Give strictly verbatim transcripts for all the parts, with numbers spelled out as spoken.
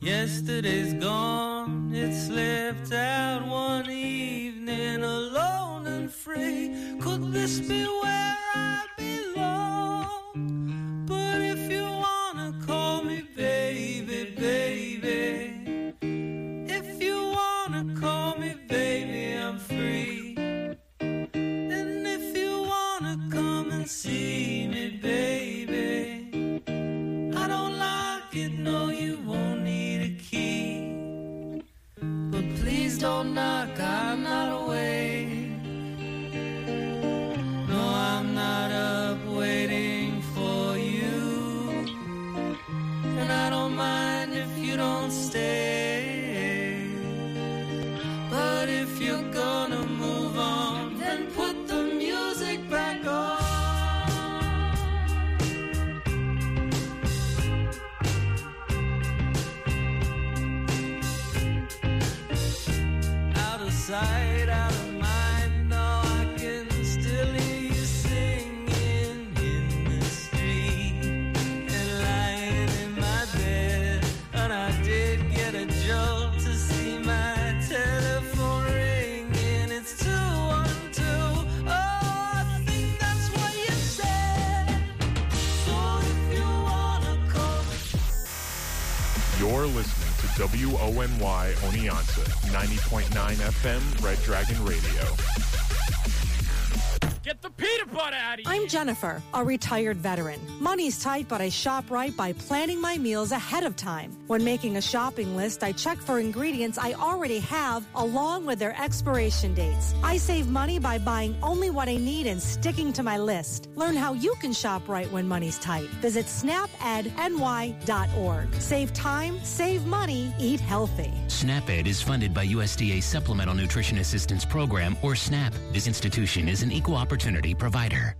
Yesterday's gone, it slipped out one evening, alone and free. Could this be where I belong? But if you wanna call me baby, baby, if you wanna call me baby, I'm free. And if you wanna come and see me, baby, I don't lock it, no, you won't need a key. But please don't knock, I'm not awake. No, I'm not up waiting for you. And I don't mind if you don't stay. But if you're gonna move on, then put the music back on. Sight, out of mind, no, I can still hear you singing in the street. And lying in my bed, and I did get a jolt to see my telephone ringing. It's two one two, oh, I think that's what you said. So if you wanna call. You're listening to W O N Y Oneonta, ninety point nine F M, Red Dragon Radio. Get the peanut butter out of here! I'm Jennifer, a retired veteran. Money's tight, but I shop right by planning my meals ahead of time. When making a shopping list, I check for ingredients I already have along with their expiration dates. I save money by buying only what I need and sticking to my list. Learn how you can shop right when money's tight. Visit snap ed N Y dot org. Save time, save money, eat healthy. SNAP-Ed is funded by U S D A Supplemental Nutrition Assistance Program, or SNAP. This institution is an equal opportunity provider.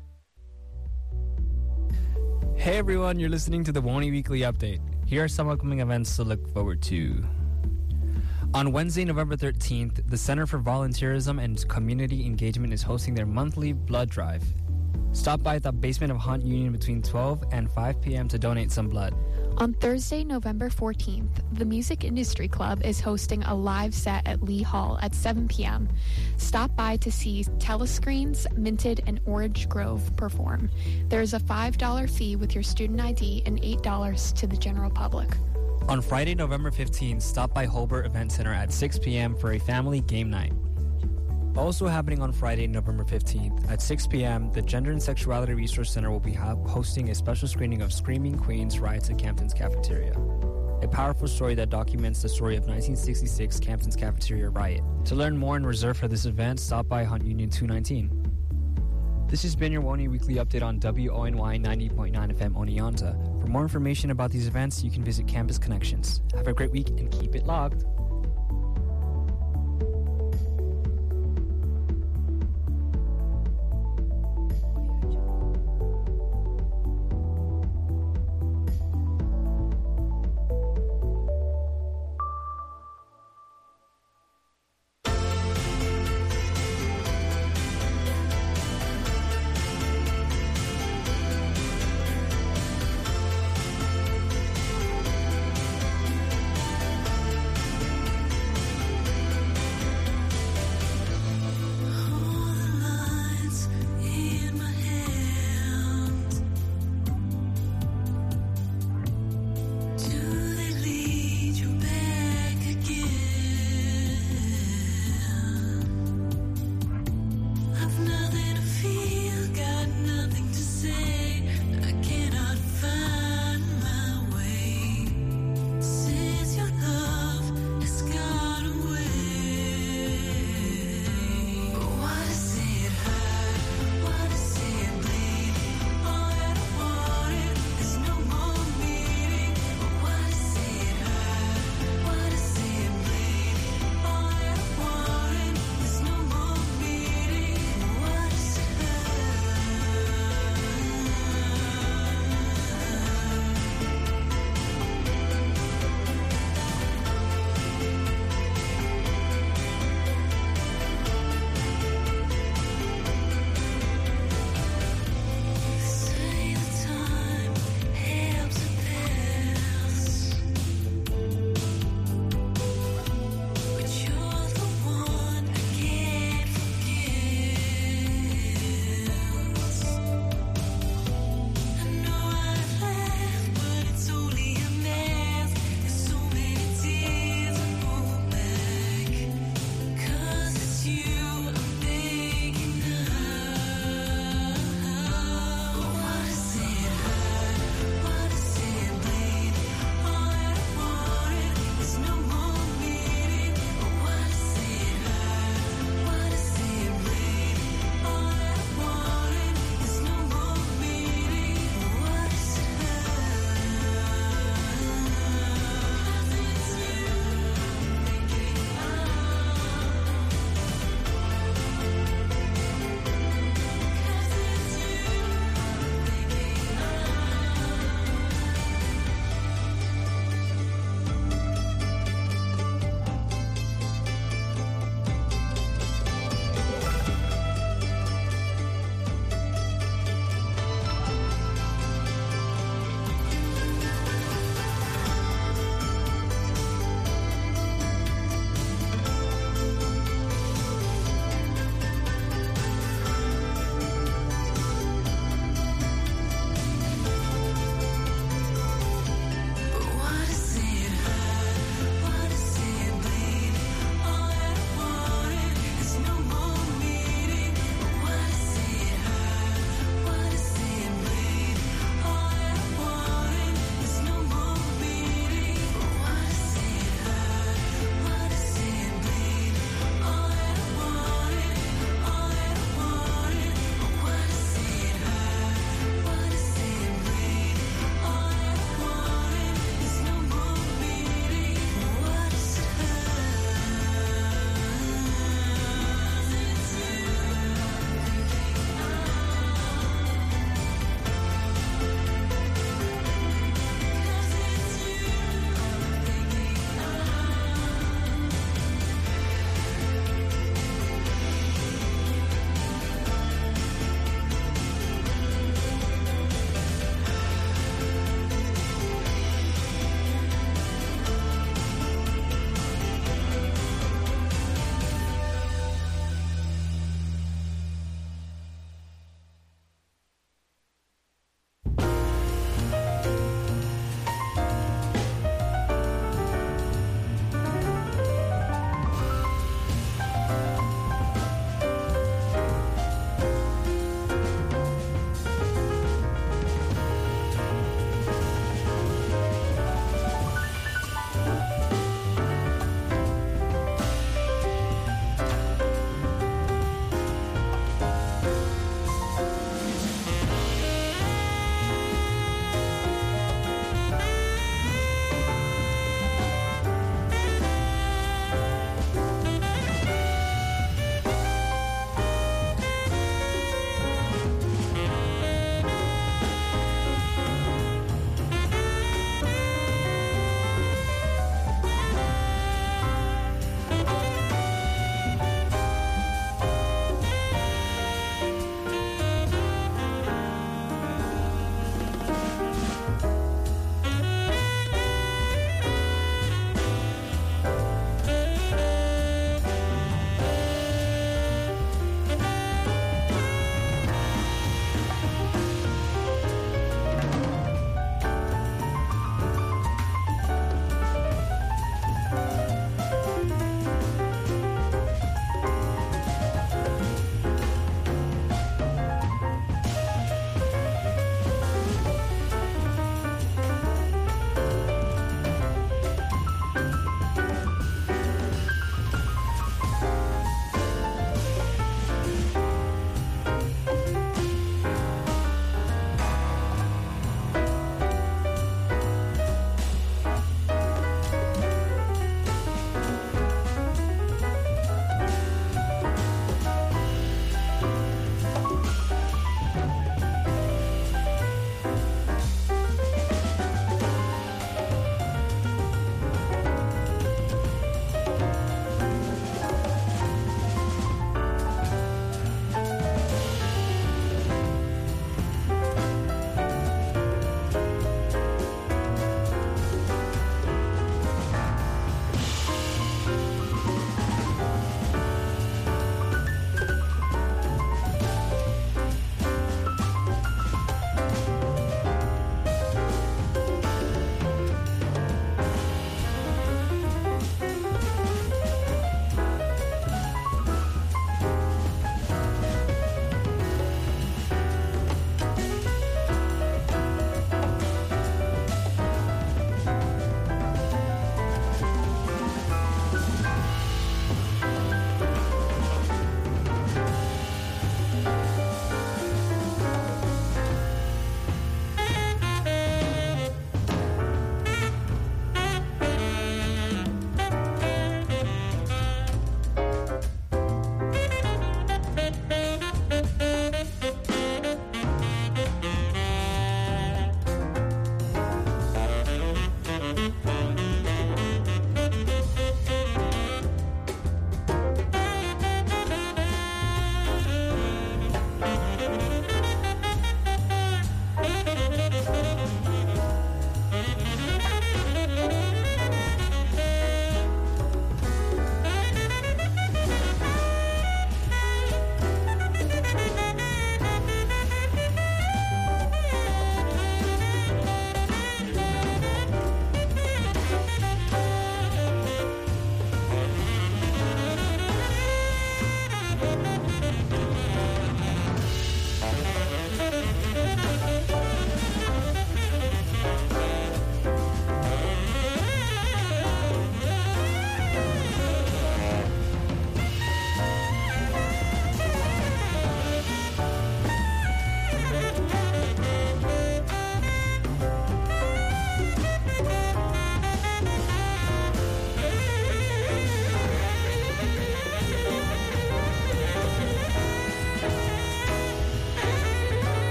Hey everyone, you're listening to the WONY Weekly Update. Here are some upcoming events to look forward to. On Wednesday, November thirteenth, the Center for Volunteerism and Community Engagement is hosting their monthly blood drive. Stop by at the basement of Hunt Union between twelve and five p.m. to donate some blood. On Thursday, November fourteenth, the Music Industry Club is hosting a live set at Lee Hall at seven p.m. Stop by to see Telescreens, Minted, and Orange Grove perform. There is a five dollars fee with your student I D and eight dollars to the general public. On Friday, November fifteenth, stop by Holbert Event Center at six p.m. for a family game night. Also happening on Friday, November fifteenth, at six p.m., the Gender and Sexuality Resource Center will be ha- hosting a special screening of Screaming Queens Riots at Campton's Cafeteria, a powerful story that documents the story of nineteen sixty-six Campton's Cafeteria riot. To learn more and reserve for this event, stop by Hunt Union two nineteen. This has been your WONY Weekly Update on W O N Y ninety point nine F M Oneonta. For more information about these events, you can visit Campus Connections. Have a great week and keep it logged.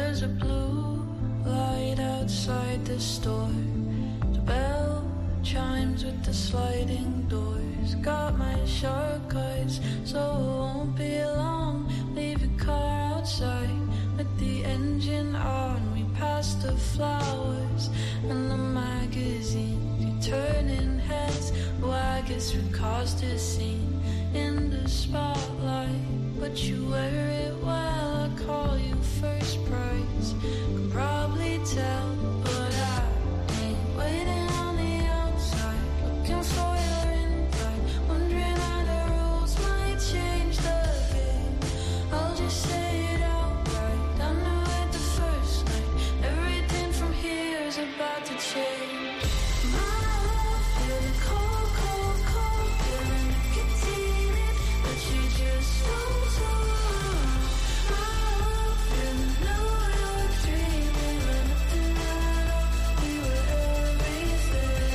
There's a blue light outside the store. The bell chimes with the sliding doors. Got my shortcuts, so it won't be long. Leave your car outside with the engine on. We pass the flowers and the magazines. You're turning heads, oh, I guess we caused a scene in the spotlight. But you wear it well, I call you first prize. Could probably tell, but I ain't waiting on the outside, looking for your invite, wondering how the rules might change the game. I'll just say it outright, I know it the first night. Everything from here is about to change. My love, feeling cold, cold, cold, feeling nicotine in, but you just don't talk. My love, feeling New York dream, we were nothing at all, we were everything.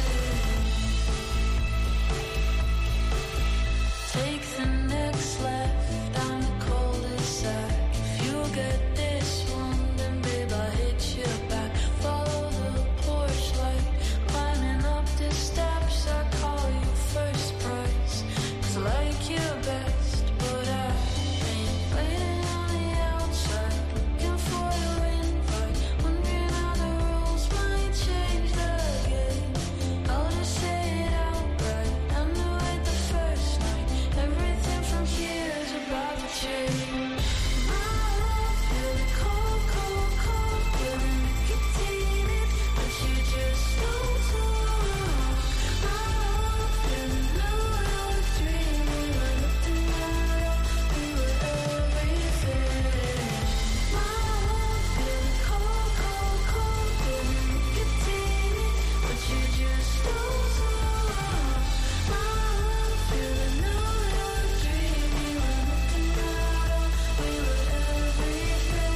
Take the next left down the cul-de-sac. If you get this one, then babe, I'll hit you back. Follow the porch light, climbing up the steps. I call you first prize, 'cause I like you best. But I ain't waiting on the outside, looking for your invite, wondering how the rules might change the game. I'll just say it outright, I know it the first night. Everything from here is about to change. My love, feeling cold, cold, cold, feeling nicotine in, but you just don't talk. My love, feeling New York dream, we were nothing at all, we were everything. My love, feeling cold, cold, cold, feeling nicotine in, but you just don't talk. My love, feeling New York dream, we were nothing at all, we were everything.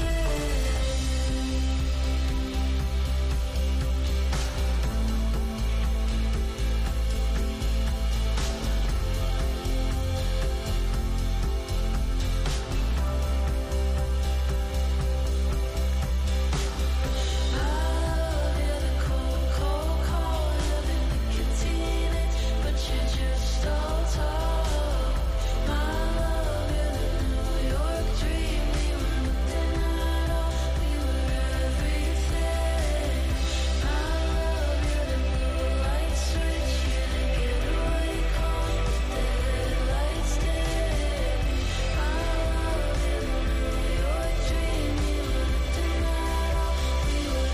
My love, you're the cold, cold, cold, you're the nicotine in, but you just don't talk. My love, you're the New York dream, we were nothing at all, we were everything. My love, you're the blue light switch, you're the getaway car, the headlights dim. My love, you're the New York dream, we were nothing at all, we were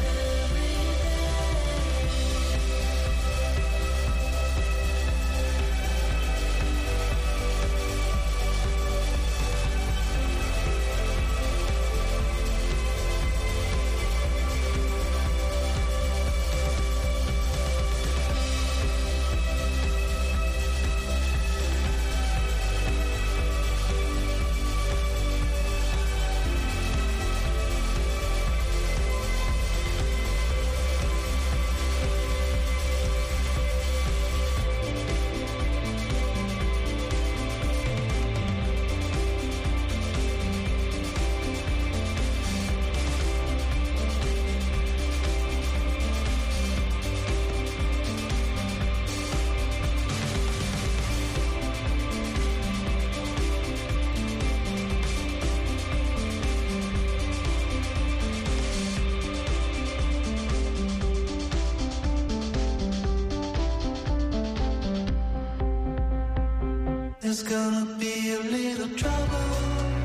There's gonna be a little trouble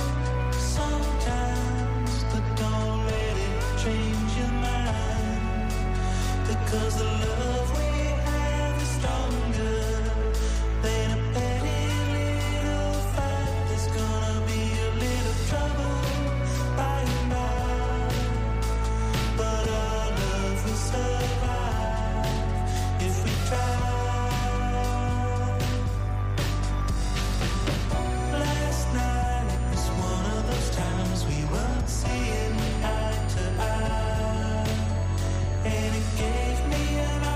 sometimes, but don't let it change your mind, because the love we have is stronger than a petty little fight. There's gonna be a little trouble by and by, but our love will survive if we try. Last night it was one of those times we weren't seeing eye to eye, and it gave me an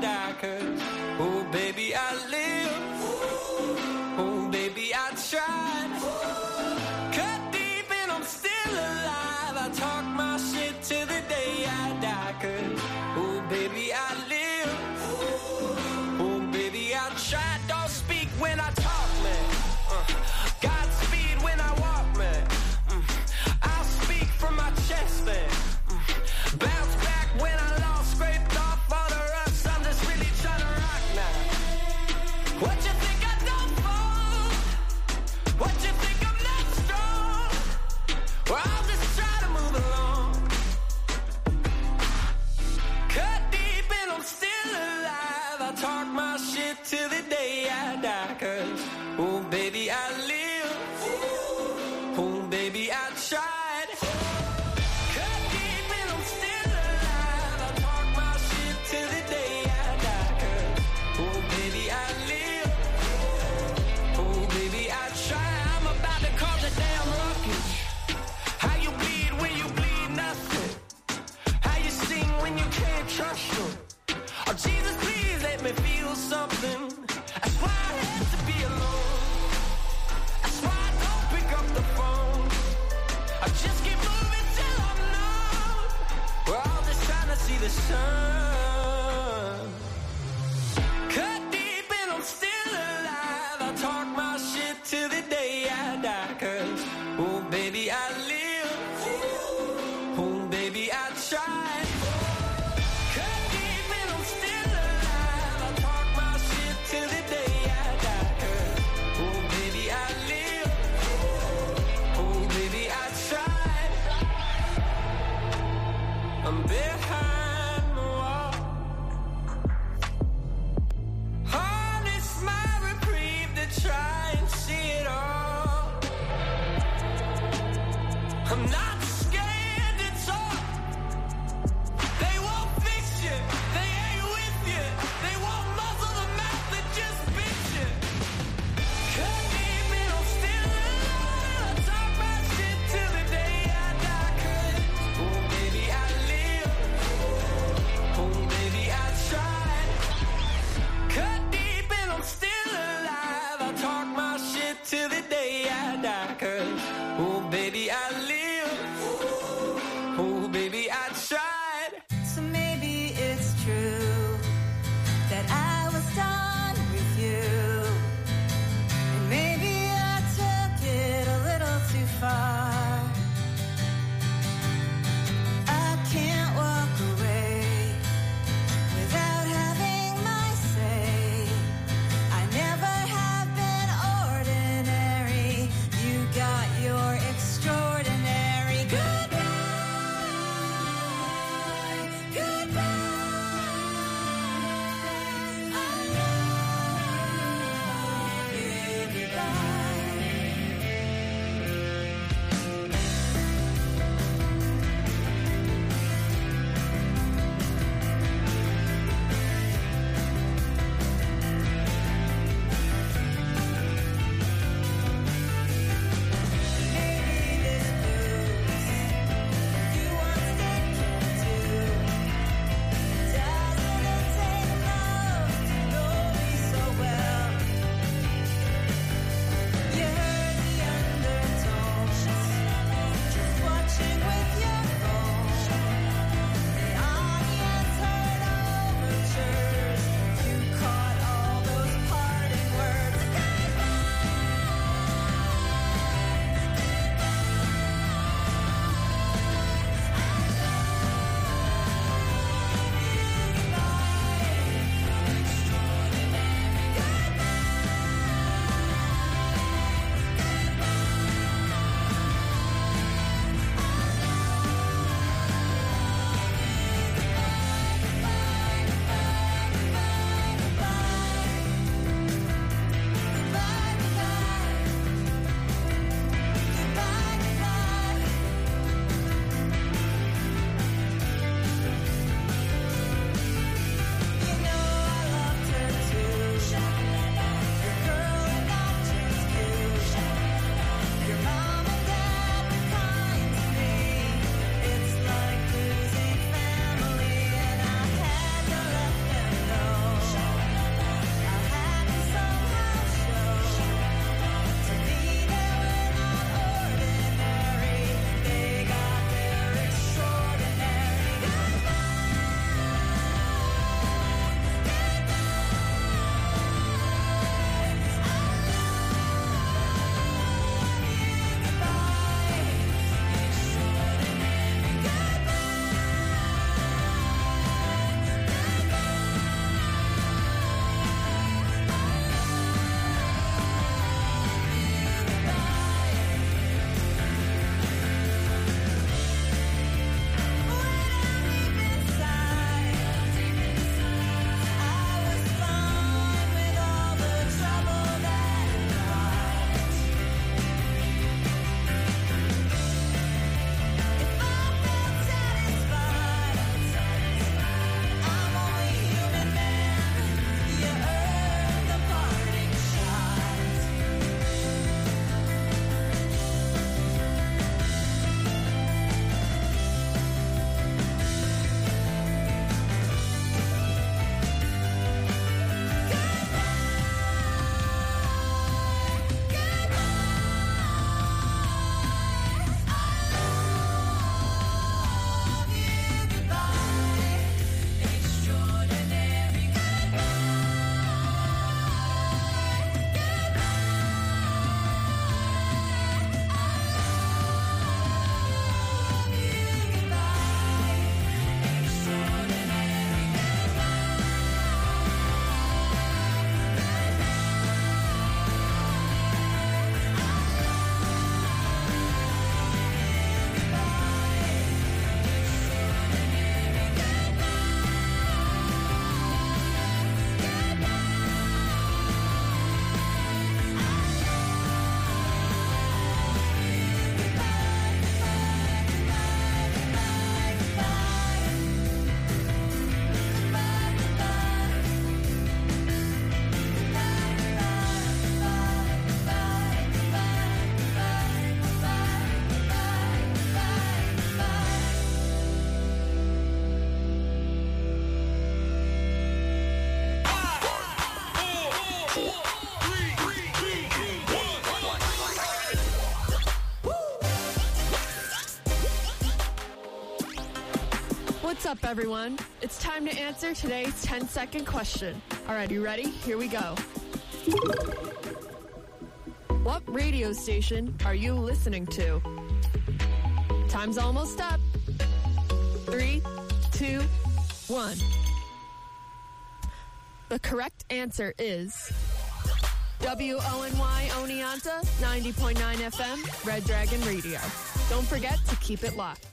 die, 'cause, oh baby, I live, oh baby, I tried, cut deep and I'm still alive, I talk my shit till the day I die, 'cause, oh baby, I live, oh baby, I tried, don't speak when I talk, man, uh, Godspeed when I walk, man, mm, I'll speak from my chest, man, mm, bounce back when I lost, scraped off all the rust, I'm just really trying to rock now. What you think I done for? What you think I'm not strong? Well, I'll just try to move along. Cut deep and I'm still alive, I talk my shit till the day I die, 'cause, oh baby, I live, oh baby, I tried, cut deep and I'm still alive, I talk my shit till the day I die, 'cause, oh baby, I live, oh baby, I try, I'm about to cause a damn ruckus. How you bleed when you bleed nothing, how you sing when you can't trust you. Oh Jesus, please let me feel something, that's why I had to be alone, that's why I don't pick up the phone, I just keep moving till I'm numb, we're all just trying to see the sun. Cut deep and I'm still alive, I talk my shit till the day I die, 'cause, oh baby, I live, oh baby, I tried, cut deep and I'm still alive, I talk my shit till the day I die, 'cause, oh baby, I live, oh baby, I tried, I'm behind the wall, up, everyone? It's time to answer today's ten-second question. All right, you ready? Here we go. What radio station are you listening to? Time's almost up. Three, two, one. The correct answer is W O N Y Oneonta, ninety point nine F M, Red Dragon Radio. Don't forget to keep it locked.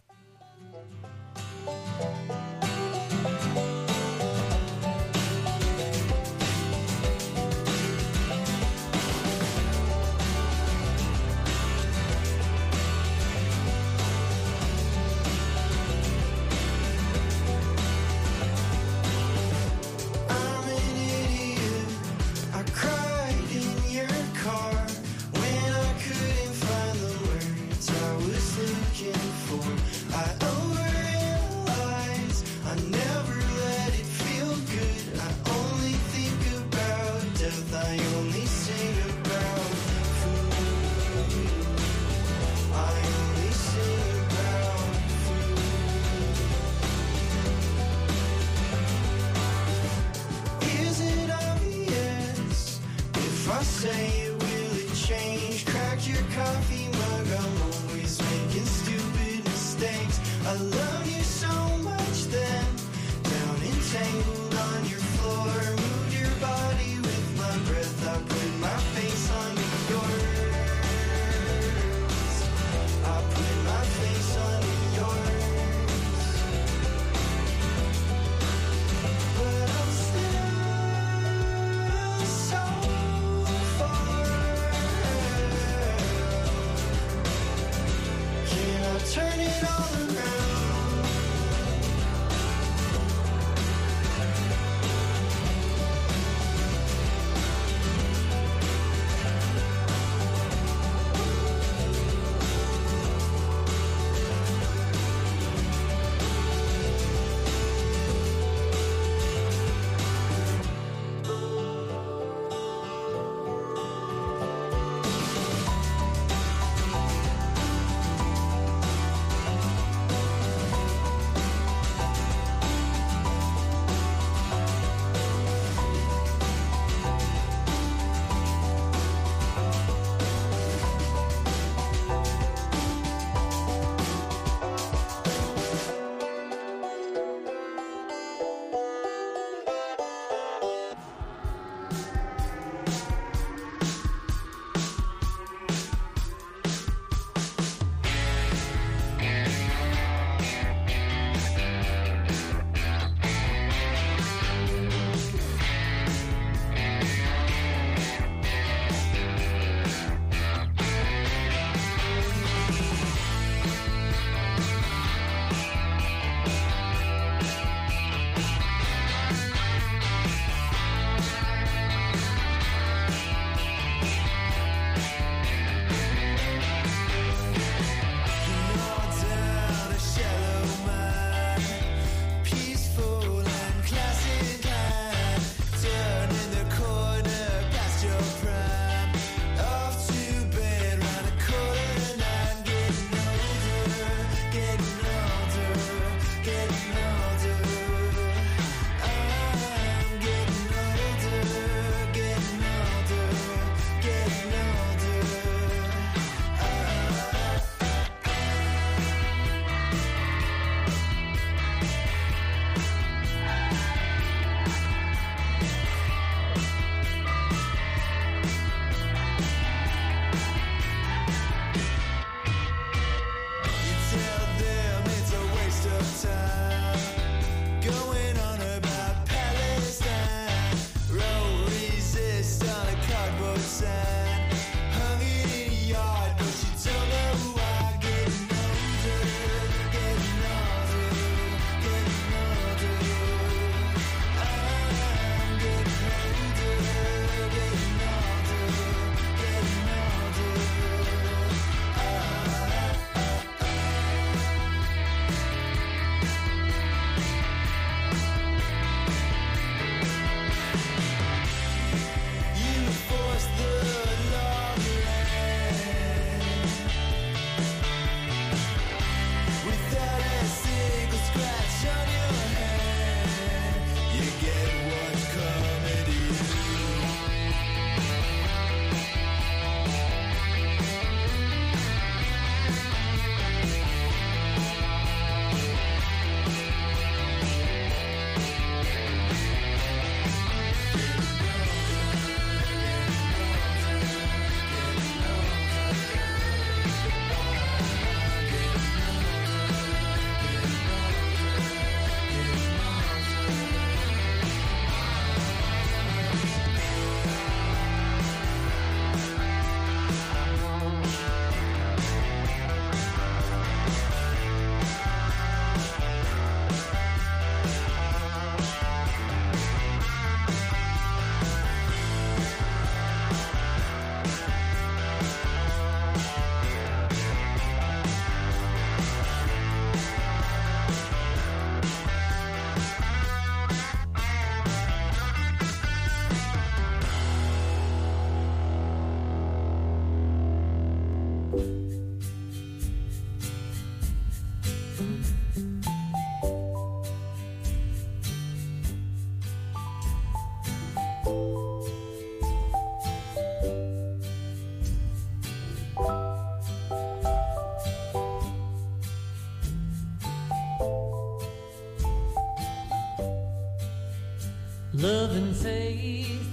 love and faith.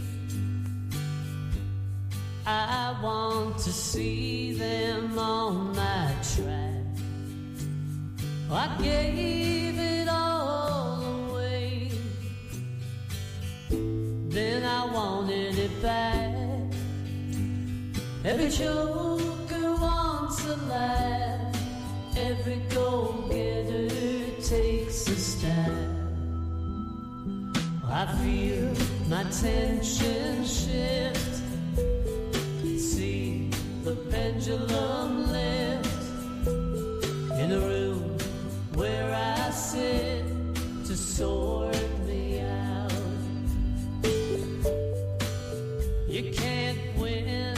I want to see them on my track. I gave it all away, then I wanted it back. Every joker wants a laugh, every go-getter takes a stab. I feel my tension shift, see the pendulum lift, in a room where I sit to sort me out. You can't win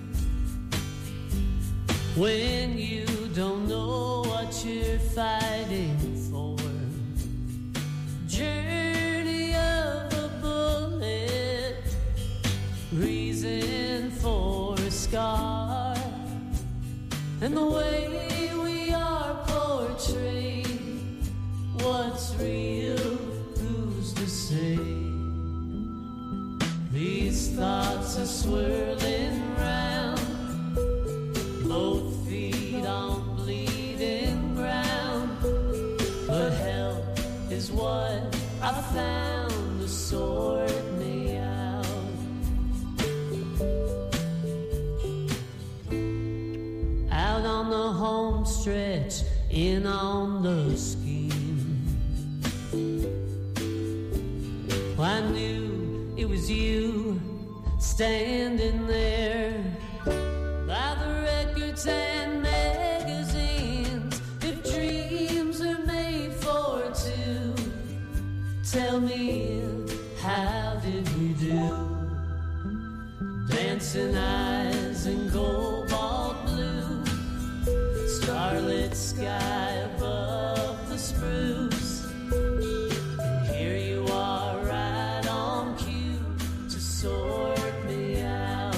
when you don't know what you're fighting for. Journey of a bullet, reason for a scar, and the way we are portrayed. What's real, who's to say? These thoughts are swirling round, both feet on bleeding ground, but help is what I found to sort me out. Out on the home stretch, in on the scheme, I knew it was you standing there by the records and magazines. If dreams are made for two, tell me, how did we do? Dancing eyes and cobalt blue, starlit sky above the spruce, and here you are right on cue to sort me out.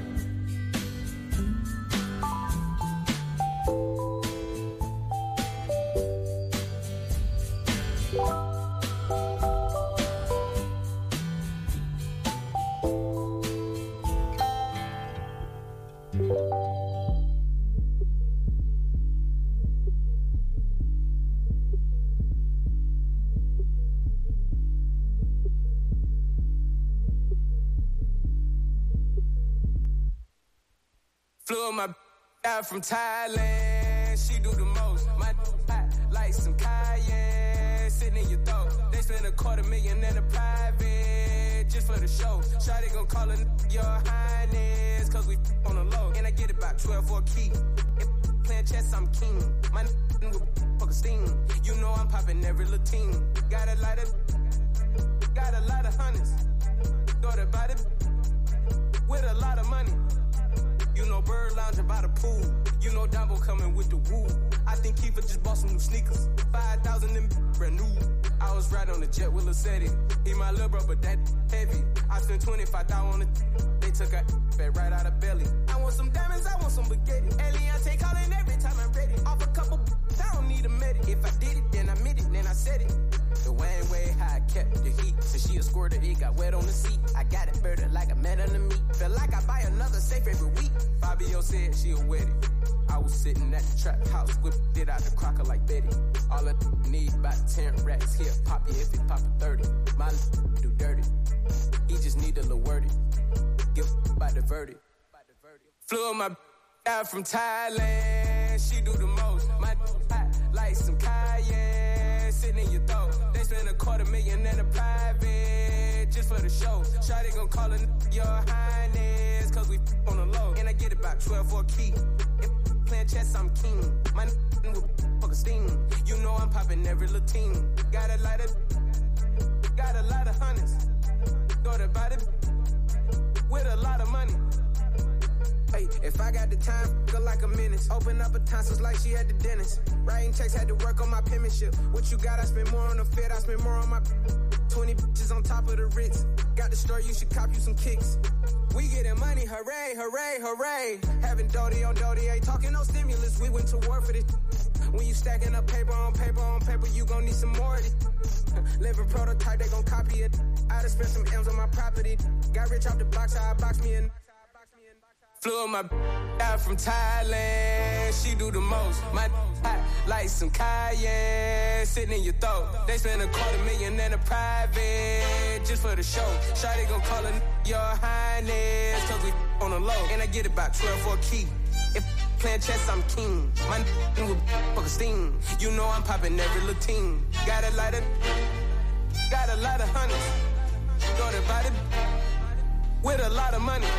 Flew my out from Thailand, she do the most. My hot like some cayenne, sitting in your throat. They spend a quarter million in a private just for the show. Shawty gon' call her your highness, cause we on the low. And I get about twelve for a key. If playing chess, I'm king. My with fuck steam. You know I'm popping every Latin. Got a lot of, got a lot of hundreds. Thought about it with a lot of money. You know Bird lounging by the pool. You know Dumbo coming with the woo. I think Kiefer just bought some new sneakers. five thousand in brand new. I was riding on the jet with Lacetti. He my little bro, but that heavy. I spent twenty-five thousand on the they took a fat right out of belly. I want some diamonds, I want some spaghetti. Eliante calling every time I'm ready. Off a couple, I don't need a medic. If I did it, then I meant it, then I said it. The way, way how I kept the heat. So she a squirter, it got wet on the seat. I got it birded like a man on the meat. Feel like I buy another safe every week. Fabio said she'll wet it. I was sitting at the trap house, whipped it out the crocker like Betty. All I need about ten racks here, pop you if it pop a thirty. My do dirty, he just need a little worded. Give about the verdict. Flew my out from Thailand, she do the most. My hot like some cayenne, sitting in your throat. They spend a quarter million in a private just for the show. Shawty gon' call her your highness, cause we on the low. And I get about twelve for a key. If playing chess, I'm king. My with fuck steam. You know I'm popping every Latin. Got a lot of, got a lot of hundreds. Thought about it with a lot of money. Hey, if I got the time, go like a menace. Open up a tonsils like she at the dentist. Writing checks, had to work on my penmanship. What you got, I spend more on the fit, I spend more on my twenty bitches on top of the Ritz. Got the store, you should cop you some kicks. We getting money, hooray, hooray, hooray. Having Doty on Doty, ain't talking no stimulus. We went to war for this. When you stacking up paper on paper on paper, you gon' need some more of this. Living prototype, they gon' copy it. I gotta spend some M's on my property. Got rich off the block, so I box me in. Flew my out from Thailand, she do the most. My hot like some cayenne, sitting in your throat. They spend a quarter million in a private, just for the show. Shawty gon' call her your highness, cause we on the low. And I get about twelve for a key. If playing chess, I'm king. My n***a will fuck a steam. You know I'm popping every little team. Got a lot of, got a lot of honeys. Got about it with a lot of money.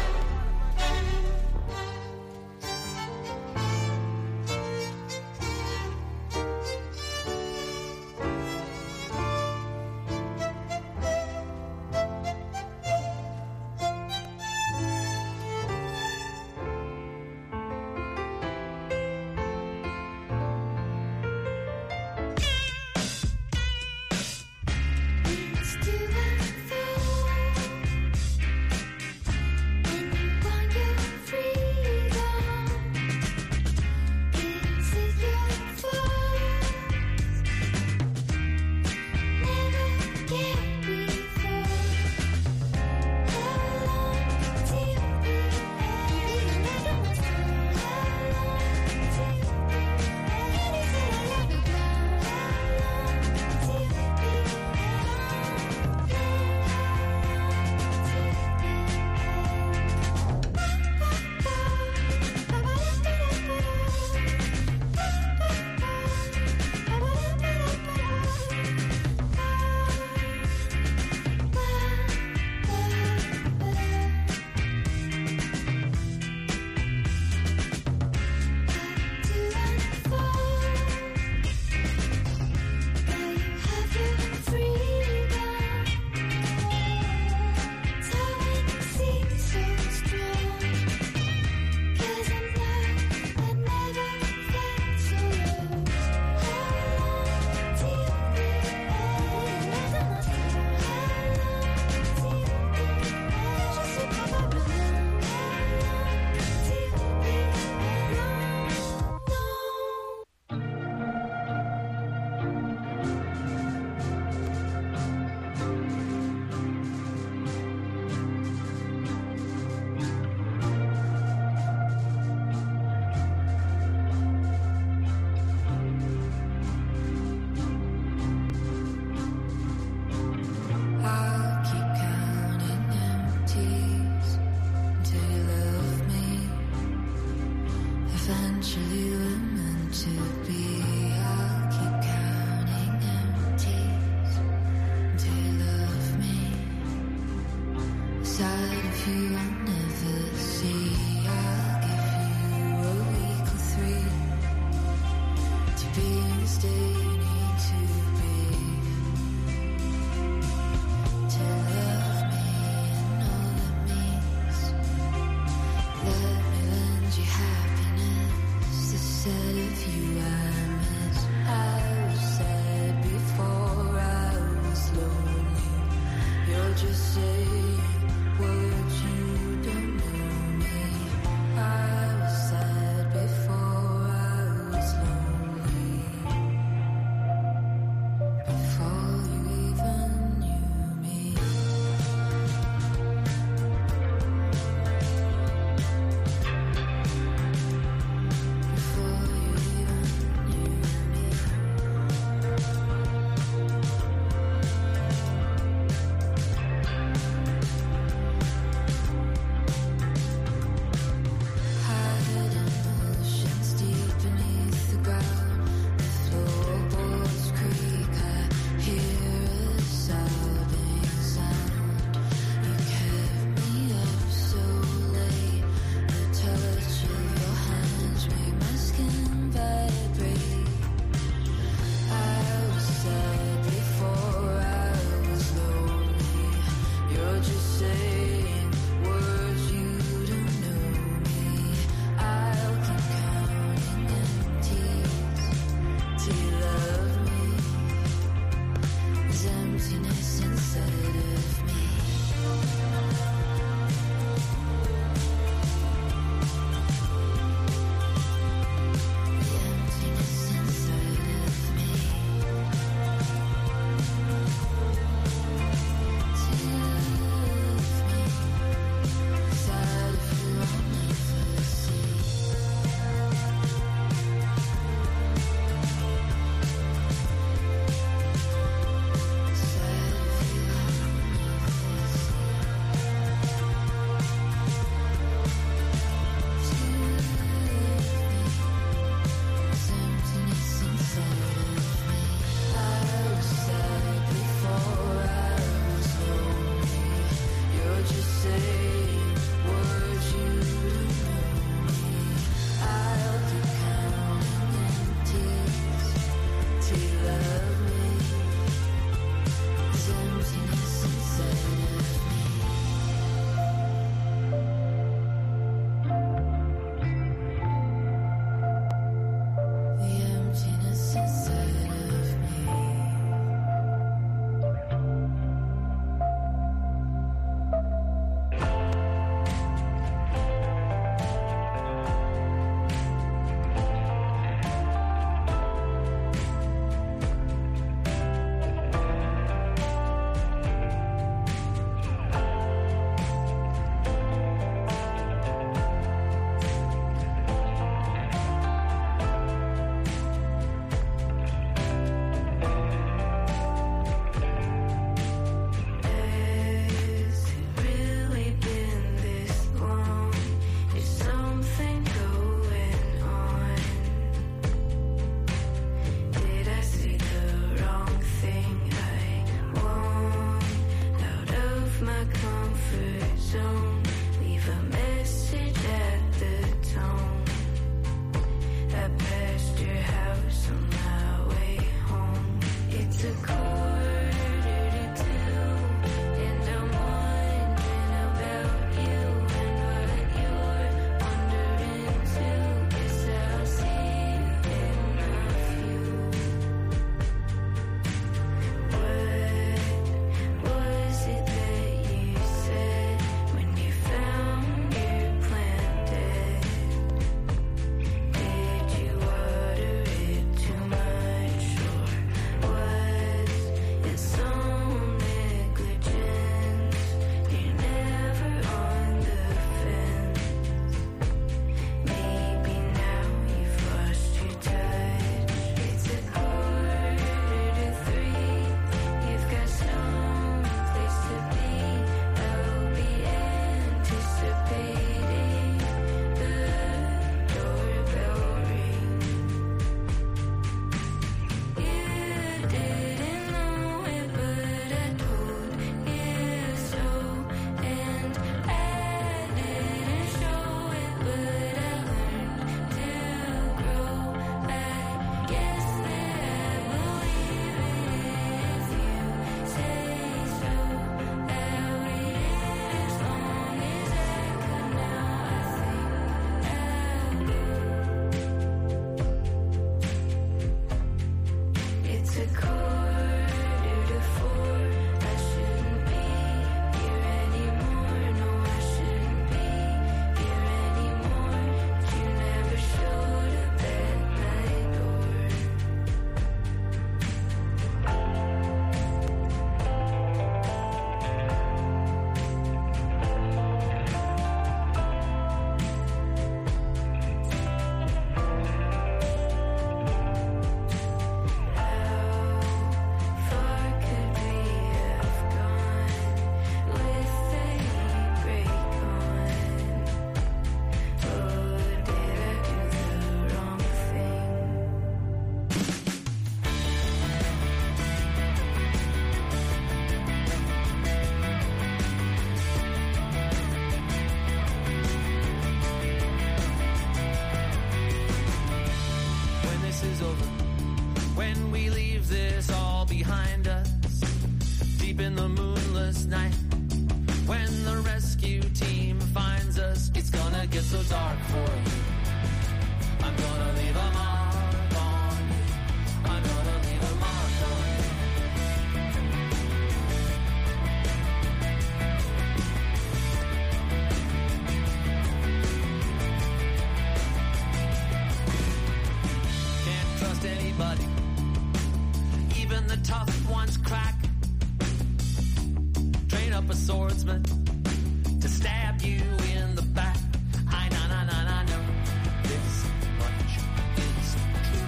up a swordsman to stab you in the back. I know, I know, I know this much is true.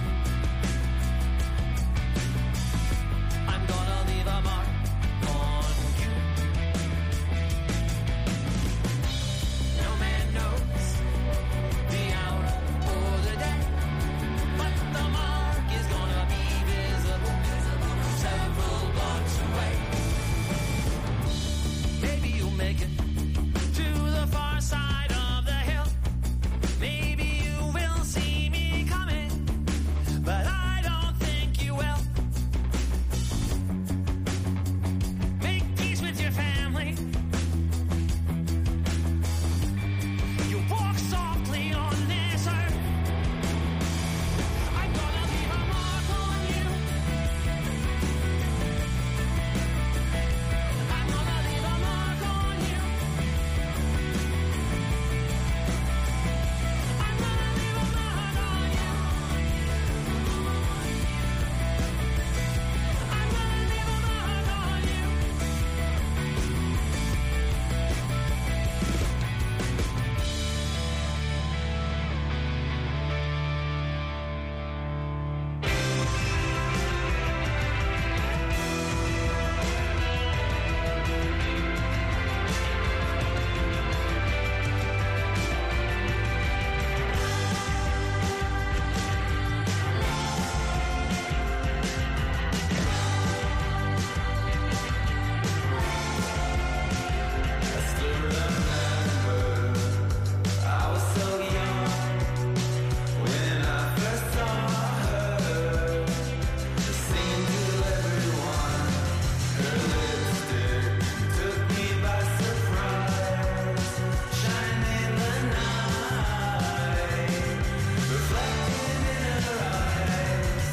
I'm gonna leave a mark on you. No man knows the hour or the day, but the mark is gonna be visible, visible several blocks away. Maybe you'll make it to the far side of the hill. Maybe you will see me coming, but I don't think you will. Make peace with your family. You walk softly on this earth. I'm gonna leave a mark on you. I'm gonna leave a mark on you. I'm gonna leave a mark on you. I'm gonna leave a mark on you. I still remember I was so young when I first saw her singing to everyone. Her lipstick took me by surprise, shining in the night, reflecting in her eyes.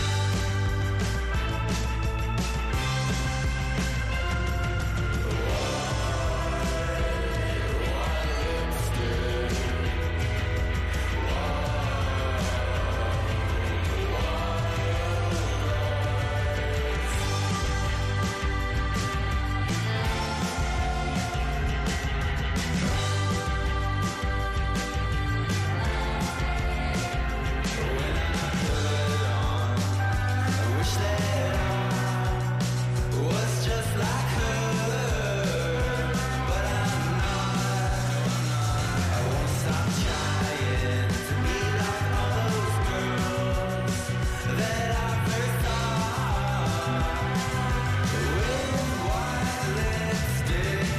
I wish that I was just like her, but I'm not. I won't stop trying to be like all those girls that I first saw with white lipstick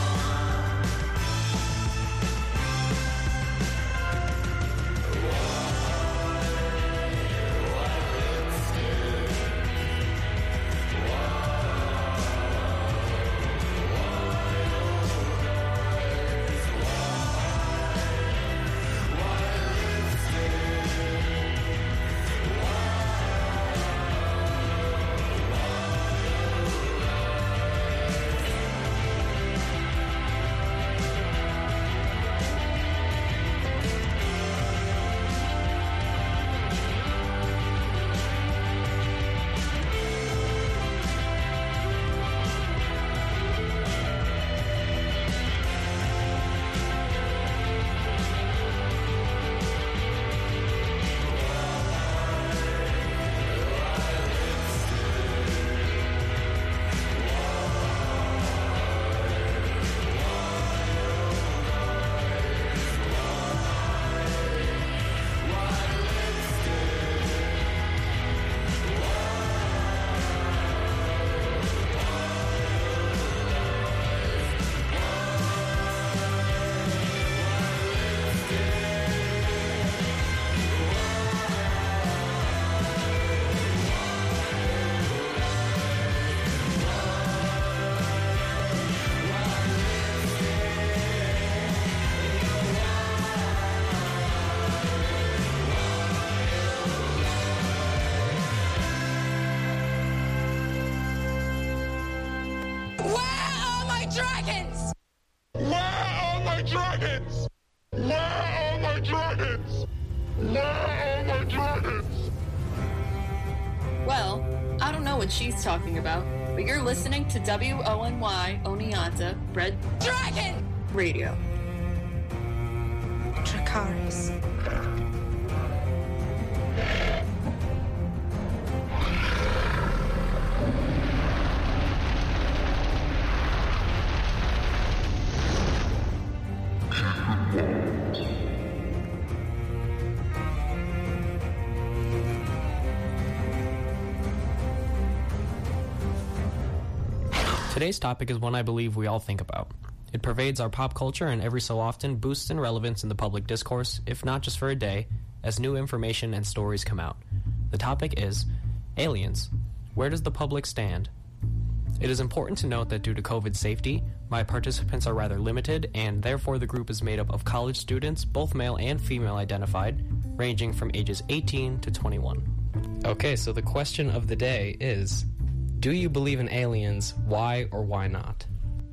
dragons? Where are my dragons? Where are my dragons? Where are my dragons? Well, I don't know what she's talking about, but you're listening to W O N Y Oneonta Red Dragon Radio. Dracarys. Today's topic is one I believe we all think about. It pervades our pop culture and every so often boosts in relevance in the public discourse, if not just for a day, as new information and stories come out. The topic is aliens. Where does the public stand? It is important to note that due to COVID safety, my participants are rather limited, and therefore the group is made up of college students, both male and female identified, ranging from ages eighteen to twenty-one. Okay, so the question of the day is, do you believe in aliens? Why or why not?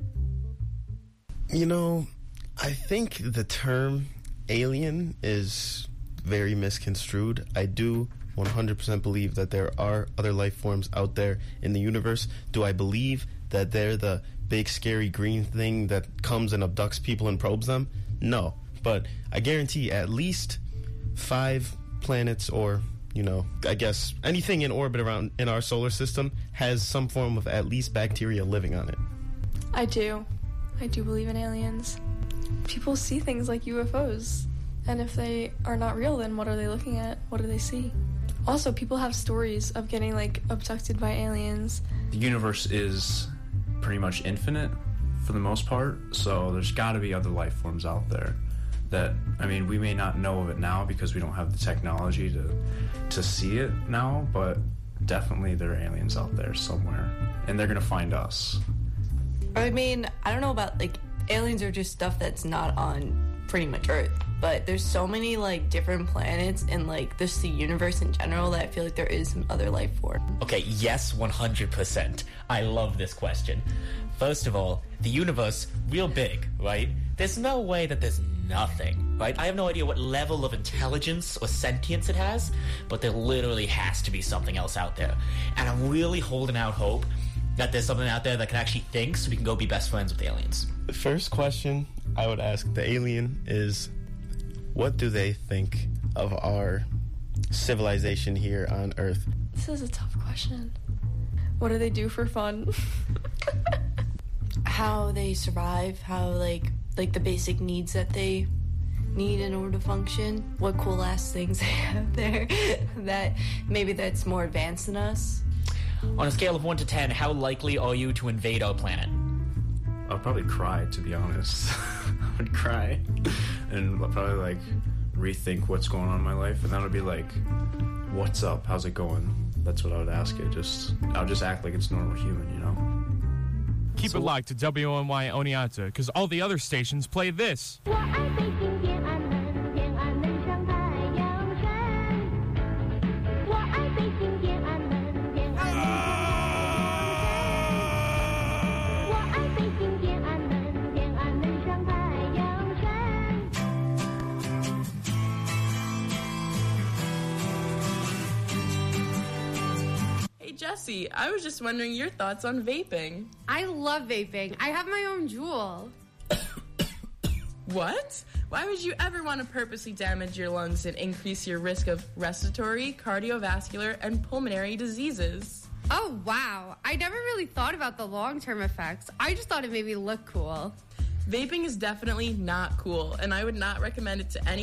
You know, I think the term alien is very misconstrued. I do one hundred percent believe that there are other life forms out there in the universe. Do I believe that they're the big scary green thing that comes and abducts people and probes them? No. But I guarantee at least five planets, or, you know, I guess anything in orbit around in our solar system has some form of at least bacteria living on it. I do. I do believe in aliens. People see things like U F Os. And if they are not real, then what are they looking at? What do they see? Also, people have stories of getting, like, abducted by aliens. The universe is pretty much infinite for the most part, so there's got to be other life forms out there that, I mean, we may not know of it now because we don't have the technology to to see it now, but definitely there are aliens out there somewhere, and they're going to find us. I mean, I don't know about, like, aliens are just stuff that's not on pretty much Earth, but there's so many, like, different planets and, like, just the universe in general that I feel like there is some other life form. Okay, yes, one hundred percent. I love this question. First of all, the universe, real big, right? There's no way that there's nothing, right? I have no idea what level of intelligence or sentience it has, but there literally has to be something else out there. And I'm really holding out hope that there's something out there that can actually think so we can go be best friends with aliens. The first question I would ask the alien is, what do they think of our civilization here on Earth? This is a tough question. What do they do for fun? How they survive, how, like, like the basic needs that they need in order to function. What cool ass things they have there that maybe that's more advanced than us. On a scale of one to ten, how likely are you to invade our planet? I'd probably cry, to be honest. I would cry and I'd probably, like, rethink what's going on in my life, and then I'd be like, what's up? How's it going? That's what I would ask it. Just, I would just act like it's normal human, you know? Keep so, it locked to W O N Y Oneonta, because all the other stations play this. Jesse, I was just wondering your thoughts on vaping. I love vaping. I have my own Juul. What? Why would you ever want to purposely damage your lungs and increase your risk of respiratory, cardiovascular, and pulmonary diseases? Oh, wow. I never really thought about the long-term effects. I just thought it made me look cool. Vaping is definitely not cool, and I would not recommend it to anyone.